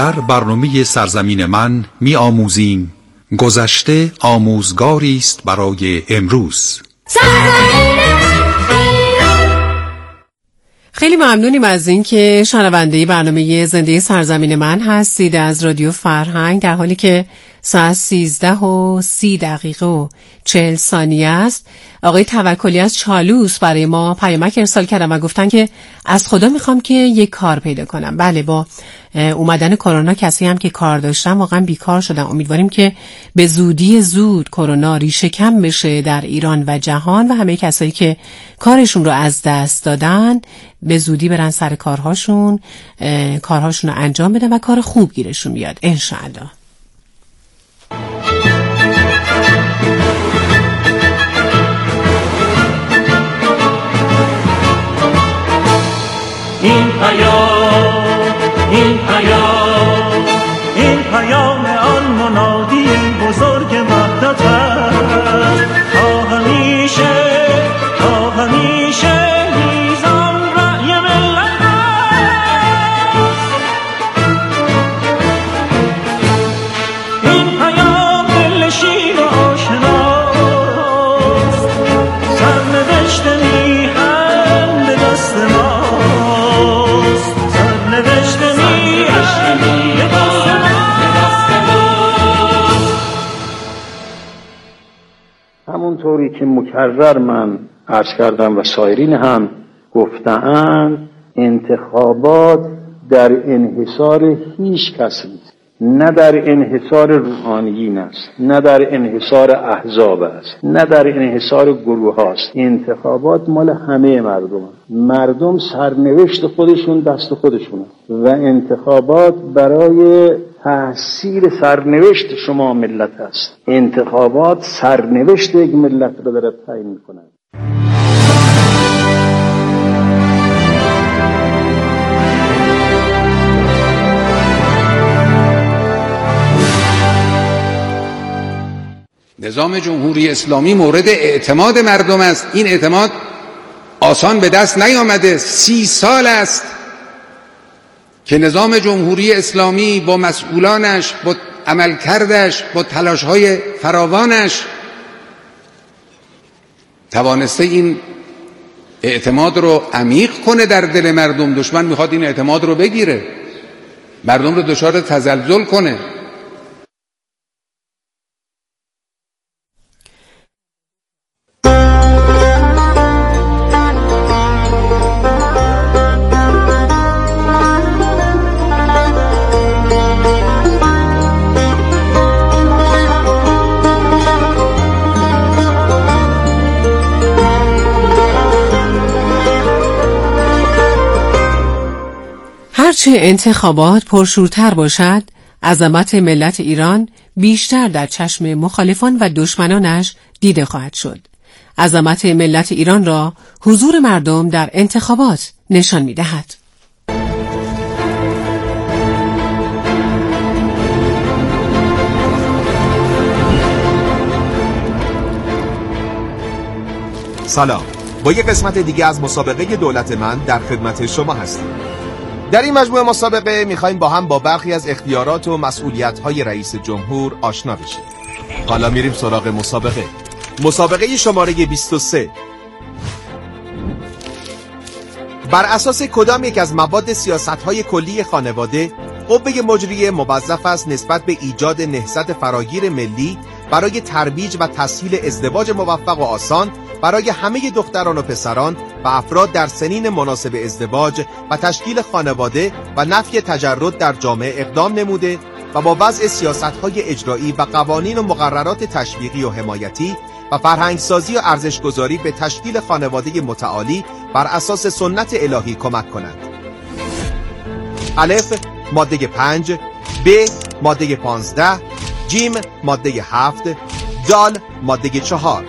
در برنامه سرزمین من می آموزیم گذشته آموزگاری است برای امروز. خیلی ممنونیم از این که شنونده برنامه زنده سرزمین من هستید از رادیو فرهنگ، در حالی که ساعت 13:30 است. آقای توکلی از چالوس برای ما پیامک ارسال کردن و گفتن که از خدا میخوام که یک کار پیدا کنم. بله، با اومدن کرونا کسی هم که کار داشتن واقعا بیکار شدن. امیدواریم که به زودی زود کرونا ریشه کم بشه در ایران و جهان و همه کسایی که کارشون رو از دست دادن به زودی برن سر کارهاشون رو انجام بدن و کار خوب گیرشون بیاد انشاءالله. این پیام آن منادی بزرگ وحدت است، تا همیشه میزان رأی ملت است. این پیام دل شیر و آشناست، سرنوشت میهن به دست ماست، سرنوشت میهن به دست ماست. همونطوری که مکرر من عرض کردم و سایرین هم گفته‌اند، انتخابات در انحصار هیچ کس نیست، نه در انحصار روحانیین است، نه در انحصار احزاب است، نه در انحصار گروه هاست. انتخابات مال همه مردم هست. مردم سرنوشت خودشون دست خودشون است و انتخابات برای تأثیر سرنوشت شما ملت است. انتخابات سرنوشت یک ملت را داره تعیین می‌کند. نظام جمهوری اسلامی مورد اعتماد مردم است. این اعتماد آسان به دست نیامده. 30 سال است که نظام جمهوری اسلامی با مسئولانش، با عملکردش، با تلاش‌های فراوانش توانسته این اعتماد رو عمیق کنه در دل مردم. دشمن میخواد این اعتماد رو بگیره، مردم رو دچار تزلزل کنه. هرچه انتخابات پرشورتر باشد، عظمت ملت ایران بیشتر در چشم مخالفان و دشمنانش دیده خواهد شد. عظمت ملت ایران را حضور مردم در انتخابات نشان می‌دهد. سلام، با یک قسمت دیگه از مسابقه دولت من در خدمت شما هستیم. در این مجموعه مسابقه میخوایم با هم با برخی از اختیارات و مسئولیت‌های رئیس جمهور آشنا بشیم. حالا میریم سراغ مسابقه شماره 23. بر اساس کدام یک از مواد سیاست‌های کلی خانواده قوه مجریه موظف است نسبت به ایجاد نهضت فراگیر ملی برای ترویج و تسهیل ازدواج موفق و آسان برای همه دختران و پسران و افراد در سنین مناسب ازدواج و تشکیل خانواده و نفی تجرد در جامعه اقدام نموده و با وضع سیاست‌های اجرایی و قوانین و مقررات تشویقی و حمایتی و فرهنگسازی و ارزش‌گذاری به تشکیل خانواده متعالی بر اساس سنت الهی کمک کنند. الف ماده 5، ب ماده 15، جیم ماده 7، دال ماده 4.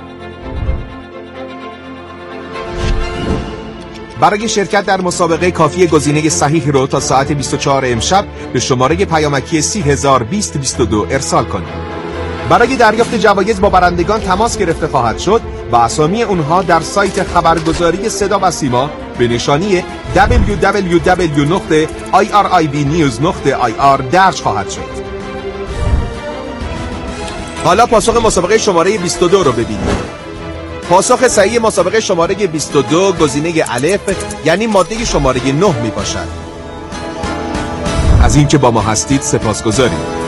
برای شرکت در مسابقه کافی گزینه صحیح رو تا ساعت 24 امشب به شماره پیامکی 3002022 ارسال کنید. برای دریافت جوایز با برندگان تماس گرفته خواهد شد و اسامی اونها در سایت خبرگزاری صدا و سیما به نشانی www.iribnews.ir درج خواهد شد. حالا پاسخ مسابقه شماره 22 رو ببینید. پاسخ صحیح مسابقه شماره 22 گزینه الف یعنی ماده شماره 9 می باشد. از اینکه با ما هستید سپاسگزاریم.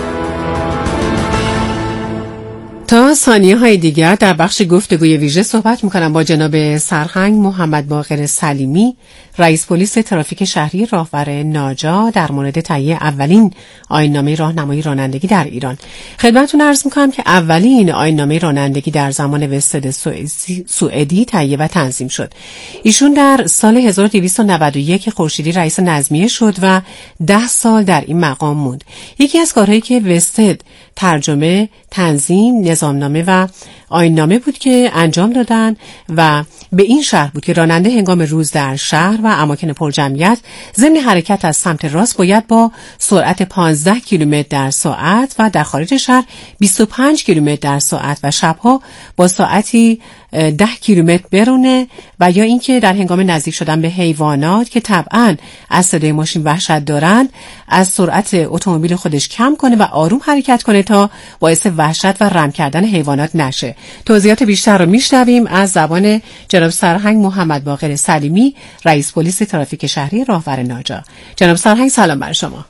تا ثانیه های دیگر در بخش گفتگوی ویژه صحبت میکنم با جناب سرهنگ محمد باقر سلیمی، رئیس پلیس ترافیک شهری راهور ناجا در مورد تهیه اولین آیین‌نامه راهنمایی رانندگی در ایران. خدمتتون عرض میکنم که اولین آیین‌نامه رانندگی در زمان وستد سوئدی تهیه و تنظیم شد. ایشون در سال 1291 خورشیدی رئیس نظمیه شد و 10 سال در این مقام موند. یکی از کارهایی که وستد ترجمه، تنظیم، نظامنامه و آیین‌نامه بود که انجام دادن و به این شرح بود که راننده هنگام روز در شهر و اماکن پرجمعیت ضمن حرکت از سمت راست باید با سرعت 15 کیلومتر در ساعت و در خارج شهر 25 کیلومتر در ساعت و شبها با ساعتی 10 کیلومتر برونه و یا اینکه در هنگام نزدیک شدن به حیوانات که طبعاً از صدای ماشین وحشت دارند از سرعت اتومبیل خودش کم کنه و آروم حرکت کنه تا باعث وحشت و رم کردن حیوانات نشه. توضیحات بیشتر رو میشنویم از زبان جناب سرهنگ محمد باقر سلیمی، رئیس پلیس ترافیک شهری راهور ناجا. جناب سرهنگ سلام بر شما.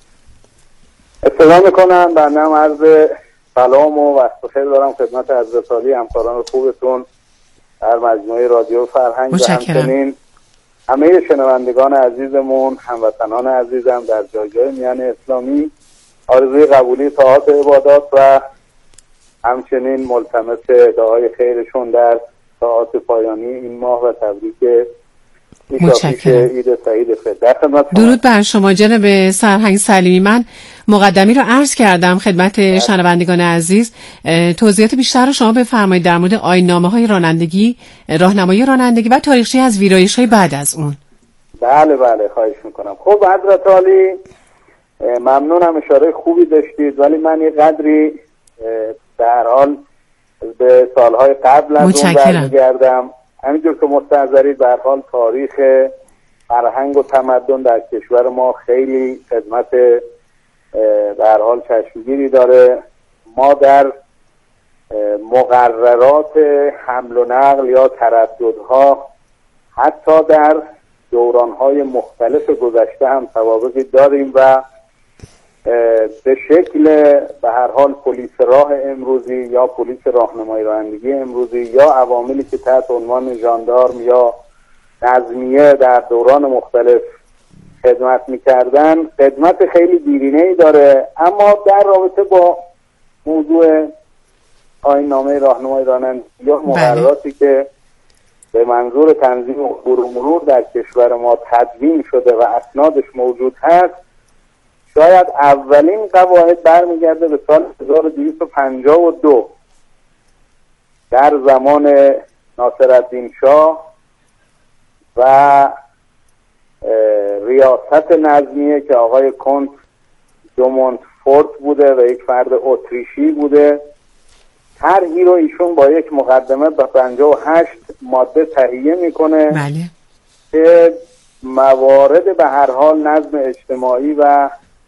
سلام میکنم. برنامه عرض سلام و وقت بخیر دارم خدمت حضرت عالی همکاران خوبتون در مجموعه رادیو فرهنگ و همچنین همه شنوندگان عزیزمون، هموطنان عزیزم در جای میان اسلامی. آرزوی قبولی طاعات عبادات و همچنین ملتمس دعای خیرشون در ساعات پایانی این ماه و تبریک عید سعید فطر. درود بر شما جناب سرهنگ سلیمی. من مقدمی رو عرض کردم خدمت شنوندگان عزیز. توضیحات بیشتر رو شما بفرمایید در مورد آیین‌نامه‌های رانندگی، راهنمایی رانندگی و تاریخچه از ویرایش‌های بعد از اون. بله خواهش میکنم. خب حضرت عالی ممنونم، اشاره خوبی داشتید، ولی من یه قدری در حال به سالهای قبل از اون برمیگردم. همینجور که مستحضرید به هر حال تاریخ فرهنگ و تمدن در کشور ما خیلی خدمت به هر حال چشمگیری داره. ما در مقررات حمل و نقل یا ترددها حتی در دورانهای مختلف گذشته هم سوابقی داریم و به شکل به هر حال پلیس راه امروزی یا پلیس راهنمایی رانندگی امروزی یا عواملی که تحت عنوان ژاندارم یا نظمیه در دوران مختلف خدمت میکردن خدمت خیلی دیرینه‌ای داره. اما در رابطه با موضوع آیین‌نامه راهنمایی رانندگی یا مقرراتی که به منظور تنظیم عبور و مرور در کشور ما تدوین شده و اسنادش موجود هست، شاید اولین قواعد برمیگرده به سال 1252 در زمان ناصرالدین شاه و ریاست نظمیه که آقای کنت دو مونتفورت بوده و یک فرد اتریشی بوده. طرحی رو ایشون با یک مقدمه به 58 ماده تهیه میکنه. بله. که موارد به هر حال نظم اجتماعی و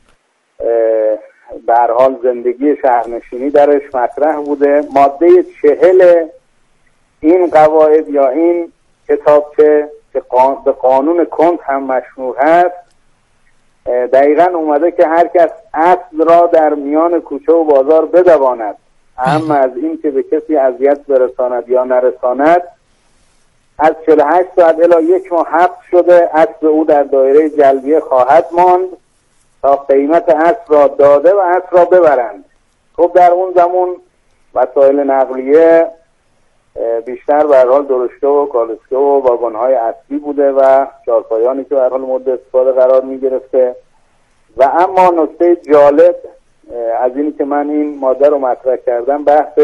به هر حال زندگی شهرنشینی درش مطرح بوده. ماده 40 این قواعد یا این کتابچه که به قانون کنت هم مشهور هست دقیقا اومده که هر کس اصل را در میان کوچه و بازار بدواند، اما از این که به کسی اذیت برساند یا نرساند از 48 ساعت الی 1 ماه حبس شده، اصل او در دایره جلبیه خواهد ماند تا قیمت اصل را داده و اصل را ببرند. خب در اون زمان وسایل نقلیه بیشتر به هر حال درشکه و کالسکه و واگن‌های اصلی بوده و چهارپایانی که به هر حال مورد استفاده قرار می‌گرفته. و اما نکته جالب از اینی که من این ماده رو مطرح کردم بحث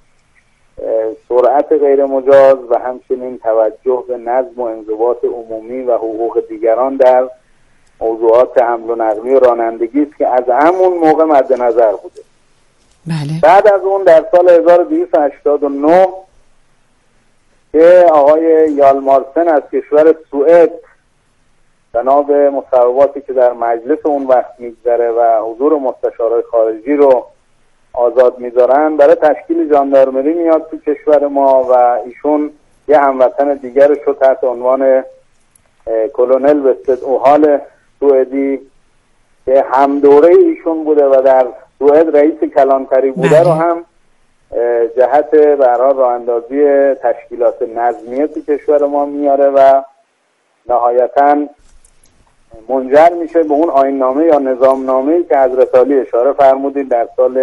سرعت غیر مجاز و همچنین توجه به نظم و انضباط عمومی و حقوق دیگران در موضوعات حمل و نقلی و رانندگی است که از همون موقع مد نظر بوده. بله. بعد از اون در سال 1289 که آقای یالمارسن از کشور سوئد بنا به مصوباتی که در مجلس اون وقت میگذره و حضور مستشارهای خارجی رو آزاد میذارن، برای تشکیل ژاندارمری میاد تو کشور ما و ایشون یه هموطن دیگرش رو تحت عنوان کلونل وستد اوهال سوئدی که هم دوره ایشون بوده و در سوئد رئیس کلانتری بوده رو هم جهت برای راه اندازی تشکیلات نظمیه تو کشور ما میاره و نهایتاً منجر میشه به اون آیین‌نامه یا نظامنامه‌ای که حضرت علی اشاره فرمودید در سال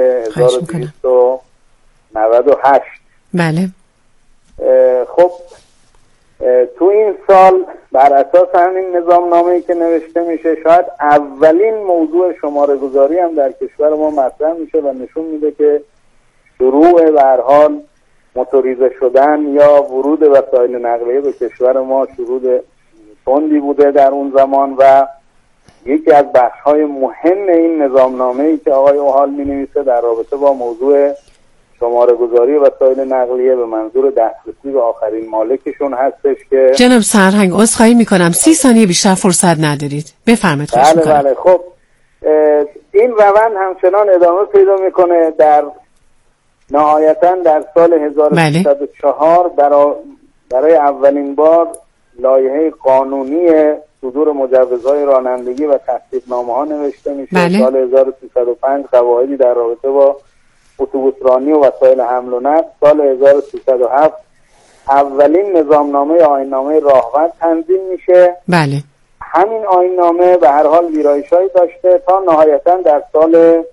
1298. بله. خب تو این سال بر اساس همین نظامنامه‌ای که نوشته میشه شاید اولین موضوع شماره گذاری هم در کشور ما مطرح میشه و نشون میده که شروع به هر حال موتوریزه شدن یا ورود وسایل نقلیه به کشور ما شروع تندی بوده در اون زمان و یکی از بخش‌های مهم این نظامنامه‌ای که آقای اوهال می‌نویسه در رابطه با موضوع شماره گذاری وسایل نقلیه به منظور دسترسی به آخرین مالکشون هستش که جناب سرهنگ عذرخواهی می‌کنم 30 ثانیه بیشتر فرصت ندارید، بفرمایید. خواهش می‌کنم. بله. خب این روند همچنان ادامه پیدا می‌کنه. در نهایتاً در سال 1304 برای اولین بار لایحه قانونی صدور مجوزهای رانندگی و تصدیقنامه‌ها نوشته میشه. بله. سال 1305 قواعدی در رابطه با اتوبوس رانی و وسایل حمل و نقل. سال 1307 اولین نظامنامه آیین‌نامه راهور تنظیم میشه. بله. همین آیین‌نامه به هر حال ویرایش‌هایی داشته تا نهایتاً در سال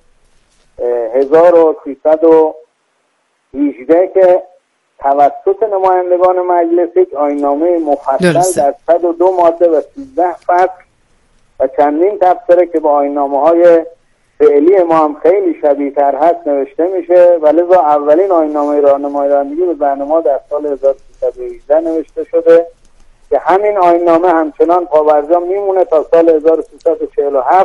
1318 که توسط نمایندگان مجلس یک آیین‌نامه مفصل در 102 ماده و 13 فصل و چندین تبصره که با آیین‌نامه‌های فعلی ما هم خیلی شبیه‌تر هست نوشته میشه و لذا اولین آیین‌نامه راهنمایی به برنامه در سال 1318 نوشته شده که همین آیین‌نامه همچنان پابرجا میمونه تا سال 1347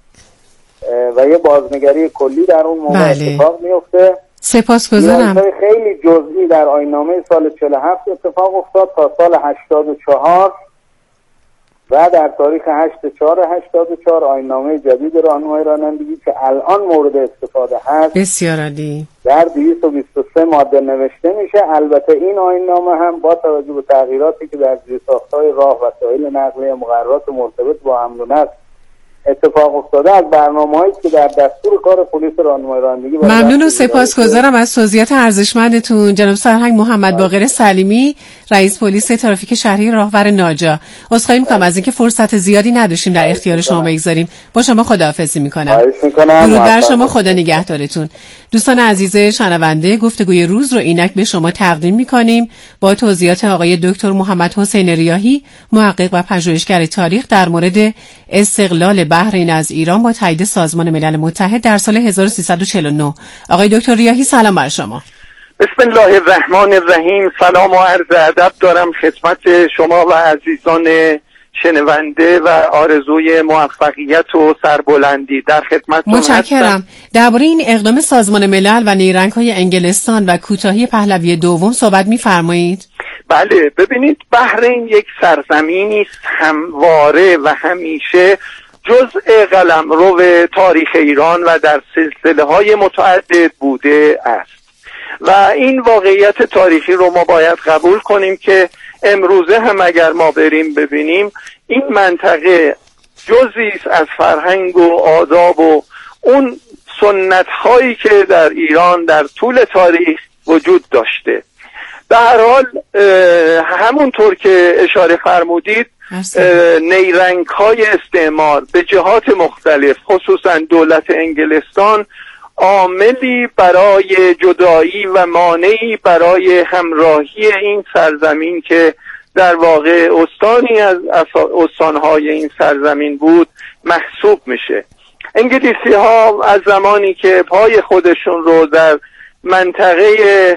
و یه بازنگری کلی در اون موقع اتفاق میفته. سپاسگزارم. خیلی جزئی در آیین‌نامه سال 47 اتفاق افتاد تا سال 84 و در تاریخ 8/4/84 آیین‌نامه جدید راهنمایی رانندگی که الان مورد استفاده هست بسیار عالی در 223 ماده نوشته میشه. البته این آیین‌نامه هم با توجه به تغییراتی که در زیرساخت‌های راه وسایل نقلیه مقررات مرتبط با حمل و نقل اتفاق افتاده از برنامه‌هایی که در دستور کار پلیس راهنمایی رانندگی ممنون و سپاسگزارم از توضیحات ارزشمندتون جناب سرهنگ محمد باقر سلیمی رئیس پلیس ترافیک شهری راهور ناجا. عذرخواهی می‌کنم از اینکه فرصت زیادی نداشتیم در اختیار شما بگذاریم. با شما خداحافظی می‌کنم. درود بر شما، خدا نگهدارتون. دوستان عزیز شنونده، گفتگوی روز رو اینک به شما تقدیم می‌کنیم با توضیحات آقای دکتر محمد حسین ریاحی محقق و پژوهشگر تاریخ در مورد استقلال بحرین از ایران با تایید سازمان ملل متحد در سال 1349. آقای دکتر ریاحی سلام بر شما. بسم الله الرحمن الرحیم. سلام و عرض ادب دارم خدمت شما و عزیزان شنونده و آرزوی موفقیت و سربلندی در خدمتتون هستم. متشکرم. درباره این اقدام سازمان ملل و نیرنگ‌های انگلستان و کوتاهی پهلوی دوم صحبت می‌فرمایید؟ بله، ببینید بحرین یک سرزمینی است همواره و همیشه جزء قلمرو تاریخ ایران و در سلسله‌های متعدد بوده است و این واقعیت تاریخی رو ما باید قبول کنیم که امروزه هم اگر ما بریم ببینیم این منطقه جزئی است از فرهنگ و آداب و اون سنت‌هایی که در ایران در طول تاریخ وجود داشته. به هر حال همونطور که اشاره فرمودید نیرنگ‌های استعمار به جهات مختلف خصوصا دولت انگلستان عاملی برای جدایی و مانعی برای همراهی این سرزمین که در واقع استانی از استانهای این سرزمین بود محسوب میشه. انگلیسی ها از زمانی که پای خودشون رو در منطقه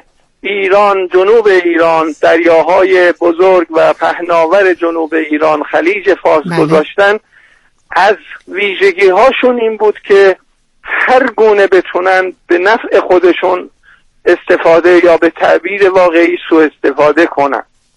ایران، جنوب ایران، دریاهای بزرگ و پهناور جنوب ایران، خلیج فارس گذاشتن، از ویژگی هاشون این بود که هر گونه بتونن به نفع خودشون استفاده یا به تعبیر واقعی سوء استفاده کنن.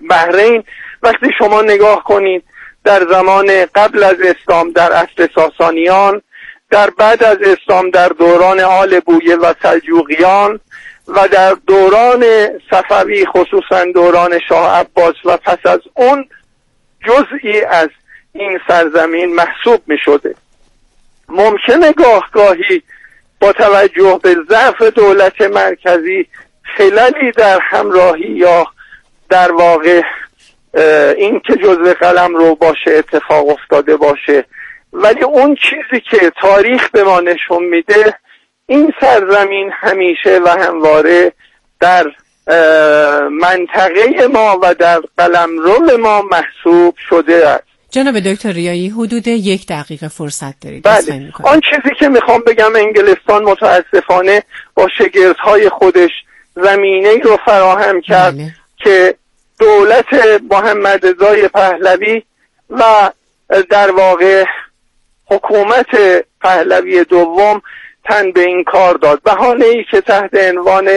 بحرین وقتی شما نگاه کنید در زمان قبل از اسلام در عصر ساسانیان، در بعد از اسلام در دوران آل بویه و سلجوقیان و در دوران صفوی خصوصا دوران شاه عباس و پس از اون جزئی از این سرزمین محسوب می شده. ممکنه گاهی با توجه به ضعف دولت مرکزی خللی در همراهی یا در واقع این که جزء قلمرو باشه اتفاق افتاده باشه، ولی اون چیزی که تاریخ به ما نشون میده این سرزمین همیشه و همواره در منطقه ما و در قلمرو ما محسوب شده است. جناب دکتر ریایی حدود 1 دقیقه فرصت دارید. بله. آن چیزی که میخوام بگم انگلستان متاسفانه با شگردهای خودش زمینه رو فراهم کرد که دولت محمد رضای پهلوی و در واقع حکومت پهلوی دوم تن به این کار داد، بهانه ای که تحت عنوان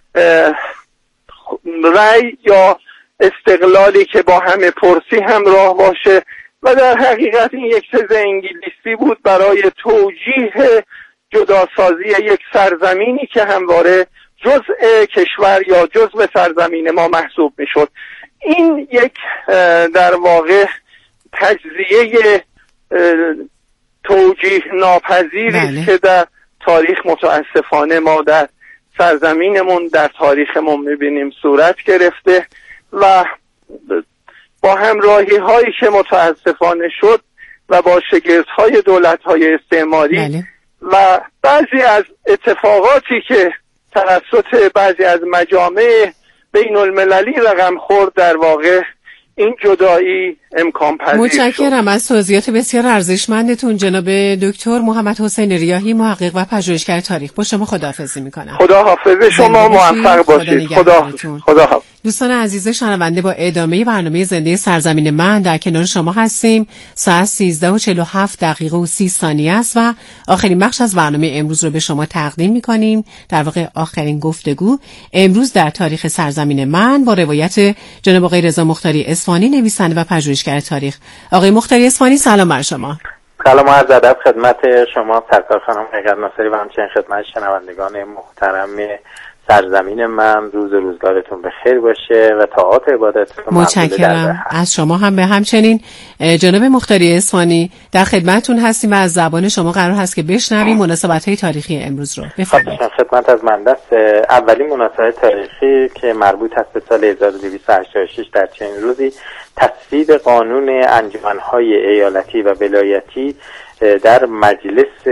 رأی یا استقلالی که با همه پرسی همراه باشه و در حقیقت این یک تز انگلیسی بود برای توجیه جداسازی یک سرزمینی که همواره جزء کشور یا جزء سرزمین ما محسوب می شد. این یک در واقع تجزیه توجیه ناپذیری است که در تاریخ متاسفانه ما در سرزمینمون در تاریخمون میبینیم صورت گرفته و با همراهی هایی که متاسفانه شد و با شگردهای دولت های استعماری و بعضی از اتفاقاتی که توسط بعضی از مجامع بین المللی رقم خورد در واقع این جدایی امکان پذیر شد. متشکرم از توضیحات بسیار ارزشمندتون جناب دکتر محمد حسین ریاحی، محقق و پژوهشگر تاریخ. با شما خداحافظی میکنم. خدا حافظ شما، موفق باشید. خدا حافظ. دوستان عزیز شنونده، با ادامه برنامه زنده سرزمین من در کنار شما هستیم. ساعت 13:47 است و آخرین بخش از برنامه امروز رو به شما تقدیم میکنیم. در واقع آخرین گفتگو امروز در تاریخ سرزمین من با روایت جناب آقای رضا مختاری اصفهانی، نویسنده و پژوهشگر تاریخ. آقای مختاری اصفهانی، سلام بر شما. سلام و عرض ادب خدمت شما سرکار خانم حقیقت ناصری و همچنین خدمت شنوندگان محترم سرزمین من. روز روزگارتون بخیر باشه و طاعات عبادتتون متشکرم از شما هم به همچنین. جناب مختاری اصفهانی، در خدمتتون هستیم و از زبان شما قرار هست که بشنویم مناسبت‌های تاریخی امروز رو. بفرمایید. خدمت از من دست. اولین مناسبت تاریخی که مربوط است به سال 1286 در چنین روزی تصویب قانون انجمن‌های ایالتی و ولایتی در مجلس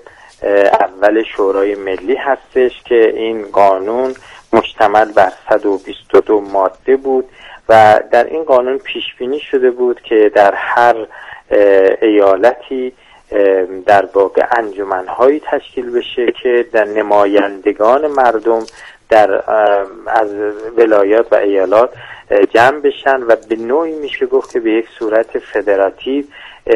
اول شورای ملی هستش که این قانون مشتمل بر 122 ماده بود و در این قانون پیش بینی شده بود که در هر ایالتی در واقع انجمن‌هایی تشکیل بشه که در نمایندگان مردم از ولایات و ایالات جمع بشن و به نوعی میشه گفت که به یک صورت فدراتیو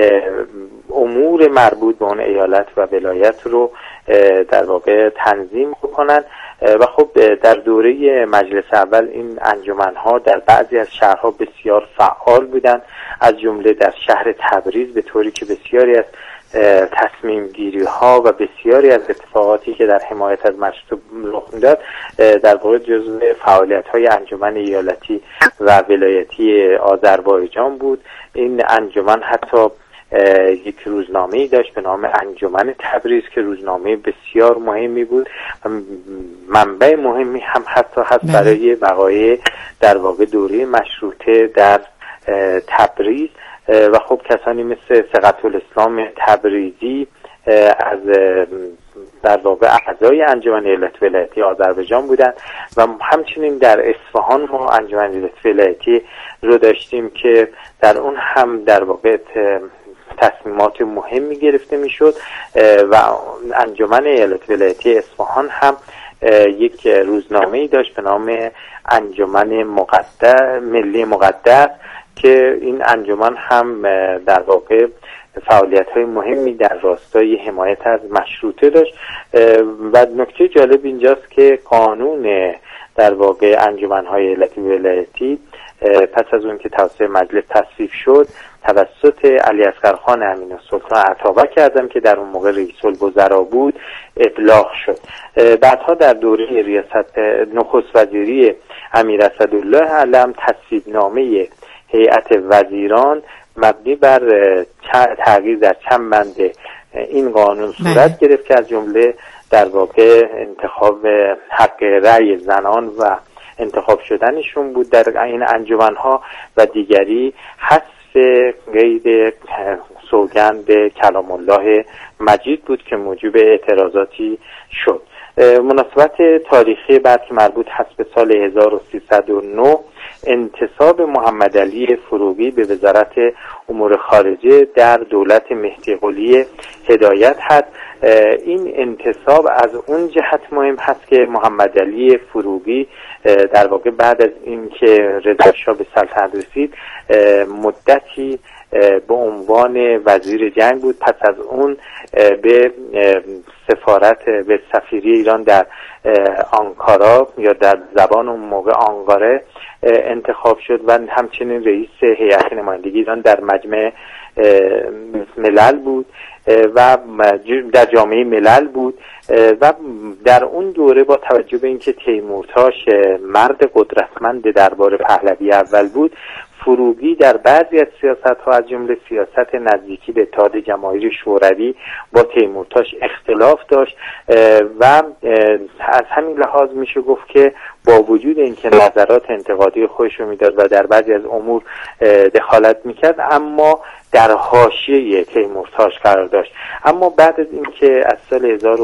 امور مربوط به اون ایالت و ولایت رو در واقع تنظیم بکنن. و خب در دوره مجلس اول این انجمن‌ها در بعضی از شهرها بسیار فعال بودن، از جمله در شهر تبریز، به طوری که بسیاری از تصمیم گیری ها و بسیاری از اتفاقاتی که در حمایت از مشروطه رخ میداد در واقع جزو فعالیت های انجمن ایالتی و ولایتی آذربایجان بود. این انجمن حتی یک روزنامه‌ای داشت به نام انجمن تبریز که روزنامه بسیار مهمی بود و منبع مهمی هم حتی هست برای وقایع در واقع دوره مشروطه در تبریز. و خب کسانی مثل ثقة الاسلام تبریزی از در واقع اعضای انجمن ایالت ولایتی آذربایجان بودند و همچنین در اصفهان ما انجمن ایالت ولایتی رو داشتیم که در اون هم در واقع تصمیمات مهمی گرفته میشد و انجمن ایالت ولایتی اصفهان هم یک روزنامه‌ای داشت به نام انجمن ملی مقدس که این انجمن هم در واقع فعالیت‌های مهمی در راستای حمایت از مشروطه داشت. و نکته جالب اینجاست که قانون در واقع انجمن‌های ایالتی ولایتی پس از اون که توسط مجلس تصویب شد توسط علیاصغرخان امین‌السلطان عطابک اعظم که در اون موقع رئیس الوزراء بود ابلاغ شد. بعدها در دوره ریاست نخست وزیری امیر اسدالله علم تصویبنامه هیئت وزیران مبنی بر تغییر در چند بند این قانون صورت گرفت که از جمله در واقع انتخاب حق رأی زنان و انتخاب شدنشون بود در این انجمنها و دیگری حذف قید سوگند به کلام الله مجید بود که موجب اعتراضاتی شد. مناسبت تاریخی بعد که مربوط هست به سال 1309 انتصاب محمد علی فروغی به وزارت امور خارجه در دولت مهدی قلی هدایت هست. این انتصاب از اون جهت مهم هست که محمد علی فروغی در واقع بعد از اینکه رضا شاه به سلطنت رسید مدتی به عنوان وزیر جنگ بود. پس از اون به سفارت به سفیری ایران در آنکارا یا در زبان اون موقع آنقره انتخاب شد و همچنین رئیس هیئت نمایندگی ایران در مجمع ملل بود و در جامعه ملل بود و در اون دوره با توجه به اینکه تیمورتاش مرد قدرتمند دربار پهلوی اول بود، فروغی در بعضی از سیاست‌ها از جمله سیاست نزدیکی به اتحاد جماهیر شوروی با تیمورتاش اختلاف داشت و از همین لحاظ میشه گفت که با وجود اینکه نظرات انتقادی خودش رو میداد و در بعضی از امور دخالت میکرد اما در حاشیه تیمورتاش قرار داشت. اما بعد از اینکه از سال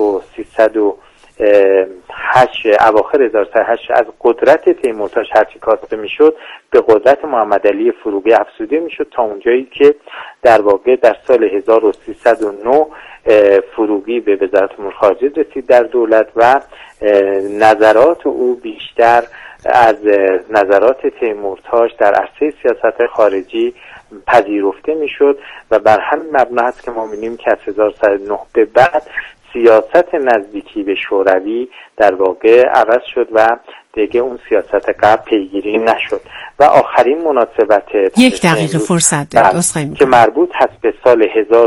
1308 اواخر 1308 از قدرت تیمورتاش هرچی کاسته میشد به قدرت محمد علی فروغی افزوده میشد تا اونجایی که در واقع در سال 1309 فروغی به وزارت امور خارجه رسید در دولت و نظرات او بیشتر از نظرات تیمورتاش در عرصه سیاست خارجی پذیرفته میشد و بر همین مبنا است که ما می‌بینیم که از 1909 به بعد سیاست نزدیکی به شوروی در واقع عوض شد و دیگه اون سیاست قبل پیگیری نشد. و آخرین مناسبت 1 دقیقه فرصت دارید که مربوط هست به سال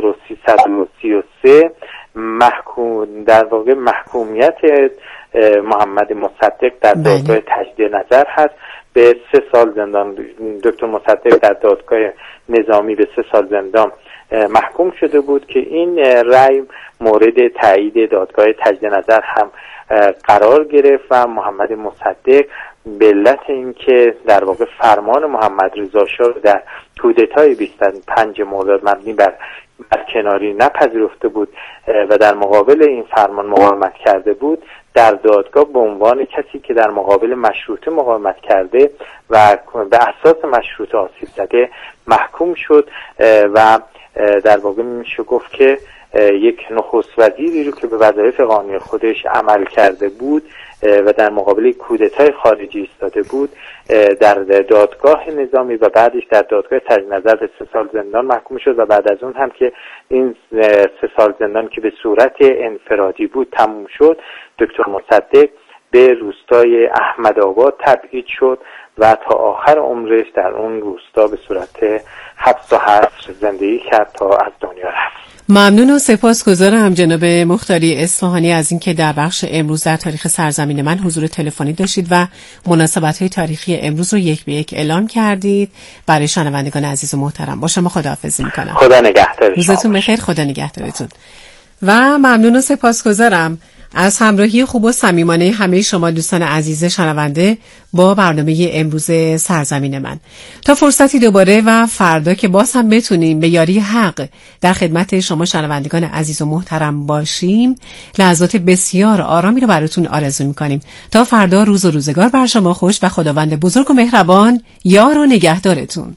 1333 در واقع محکومیت محمد مصدق در دادگاه تجدید نظر هست. به 3 سال زندان دکتر مصدق در دادگاه نظامی به 3 سال زندان محکوم شده بود که این رأی مورد تایید دادگاه تجدید نظر هم قرار گرفت و محمد مصدق به علت اینکه در واقع فرمان محمد رضا شاه در کودتای 25 مرداد مبنی بر کناری نپذیرفته بود و در مقابل این فرمان مقاومت کرده بود، در دادگاه به عنوان کسی که در مقابل مشروطه مقاومت کرده و به اساس مشروطه آسیب زده محکوم شد و در واقع میشه گفت که یک نخست وزیری رو که به وظایف قانونی خودش عمل کرده بود و در مقابل کودتای خارجی ایستاده بود در دادگاه نظامی و بعدش در دادگاه تجدید نظر به 3 سال زندان محکوم شد و بعد از اون هم که این 3 سال زندان که به صورت انفرادی بود تموم شد، دکتر مصدق به روستای احمدآباد تبعید شد و تا آخر عمرش در اون روستا به صورت حبس و حصر زندگی کرد تا از دنیا رفت. ممنون و سپاسگزارم جناب مختاری اصفهانی از اینکه در بخش امروز در تاریخ سرزمین من حضور تلفنی داشتید و مناسبت‌های تاریخی امروز رو یک به یک اعلام کردید. برای شنوندگان عزیز و محترم با شما خداحافظی می‌کنم. خدا نگهدار. روزتون بخیر. خدا نگهدارتون. و ممنون و سپاسگزارم از همراهی خوب و صمیمانه همه شما دوستان عزیز شنونده با برنامه امروز سرزمین من. تا فرصتی دوباره و فردا که باز هم بتونیم به یاری حق در خدمت شما شنوندگان عزیز و محترم باشیم، لحظات بسیار آرامی رو براتون آرزو می‌کنیم. تا فردا روز و روزگار بر شما خوش و خداوند بزرگ و مهربان یار و نگهدارتون.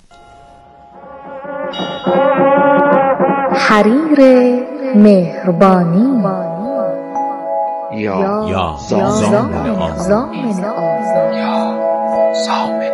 حریر مهربانی یا زامن آزاد یا زامن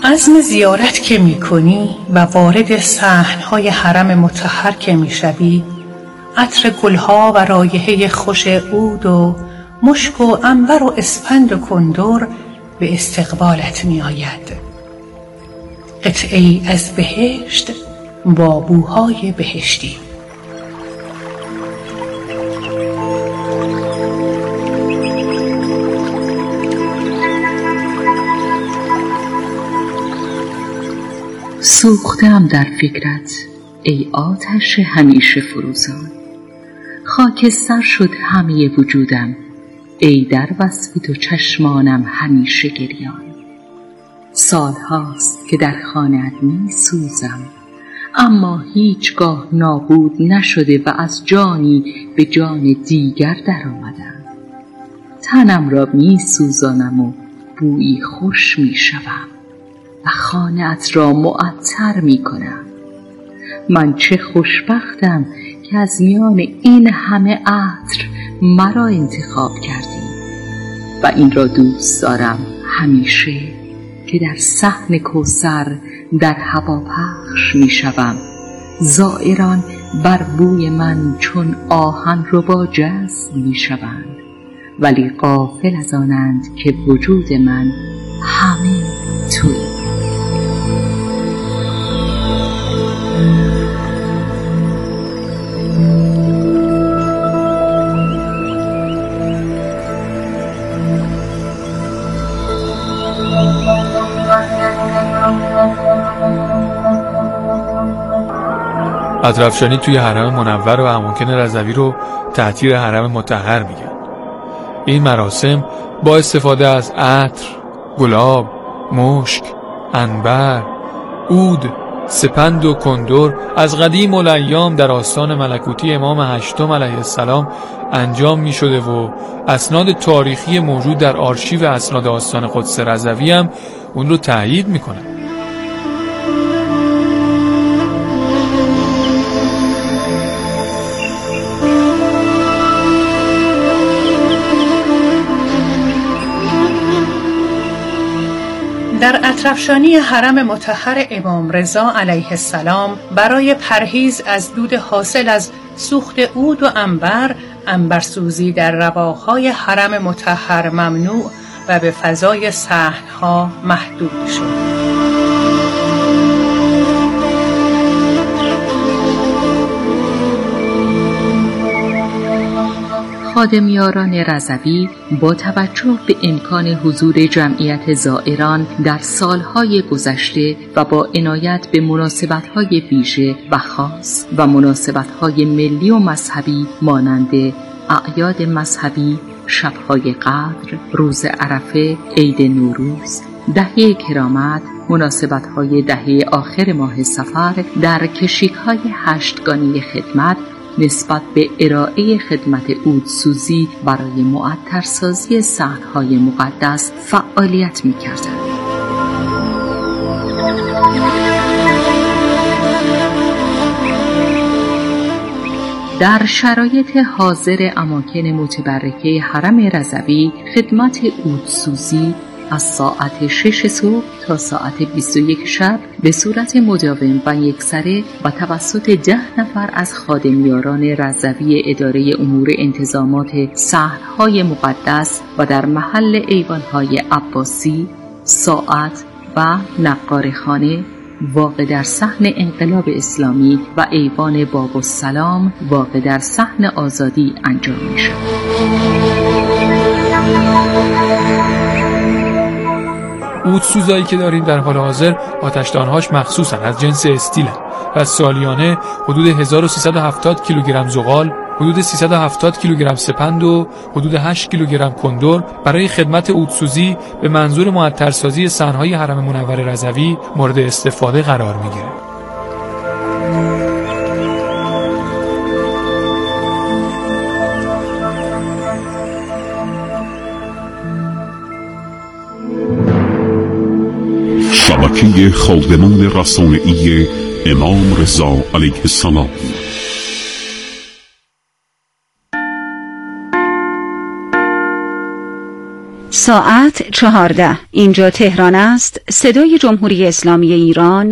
عزم زیارت که می کنی و وارد صحن‌های حرم مطهر که می شوی، عطر گلها و رایحه خوش عود و مشک و عنبر و اسپند و کندر به استقبالت می آید. قطعه‌ای از بهشت با بوهای بهشتی. سوختم در فکرت ای آتش همیشه فروزان، خاکستر شد همه وجودم ای در وصف تو چشمانم همیشه گریان. سالهاست که در خانه‌ات می سوزم، اما هیچگاه نابود نشده و از جانی به جان دیگر در آمدم. تنم را می سوزانم و بویی خوش می شوم و خانه‌ات را معطر می کنم. من چه خوشبختم که از میان این همه عطر مرا انتخاب کردی و این را دوست دارم همیشه که در صحن کوثر در هوا پخش می شوم. زائران بر بوی من چون آهن ربا جذب می شوند، ولی غافل از آنند که وجود من همه تویی. اطرافشانی توی حرم منور و اماکن رضوی رو تحتیر حرم مطهر میگن. این مراسم با استفاده از عطر، گلاب، مشک، عنبر، عود، سپند و کندر از قدیم الایام در آستان ملکوتی امام هشتم علیه السلام انجام می شده و اسناد تاریخی موجود در آرشیو اسناد آستان قدس رضوی هم اون رو تایید می کنن. در اطرافشانی حرم مطهر امام رضا علیه السلام برای پرهیز از دود حاصل از سوخت عود و عنبر، عنبرسوزی در رواهای حرم مطهر ممنوع و به فضای صحن‌ها محدود شد. خادمیاران رضوی با توجه به امکان حضور جمعیت زائران در سالهای گذشته و با عنایت به مناسبت‌های ویژه و خاص و مناسبت‌های ملی و مذهبی مانند اعیاد مذهبی، شب‌های قدر، روز عرفه، عید نوروز، دهه کرامت، مناسبت‌های دهه آخر ماه صفر، در کشیک‌های هشتگانه خدمت نسبت به ارائه خدمت عودسوزی برای معطرسازی صحن‌های مقدس فعالیت می‌کردند. در شرایط حاضر اماکن متبرکه حرم رضوی خدمت عودسوزی از ساعت 6 صبح تا ساعت 21 شب به صورت مداوم و یکسره و توسط 10 نفر از خادمیاران رضوی اداره امور انتظامات صحن‌های مقدس و در محل ایوان‌های عباسی، ساعت و نقارخانه واقع در صحن انقلاب اسلامی و ایوان باب السلام واقع در صحن آزادی انجام می‌شود. عودسوزایی که داریم در حال حاضر آتشدانهاش مخصوصن، از جنس استیلن و سالیانه حدود 1370 کیلوگرم زغال، حدود 370 کیلوگرم سپند و حدود 8 کیلوگرم کندر برای خدمت عودسوزی به منظور معطرسازی صحن‌های حرم منور رضوی مورد استفاده قرار میگیره. شبکه خادمان رسانه‌ای امام رضا علیه السلام. ساعت 14. اینجا تهران است. صدای جمهوری اسلامی ایران.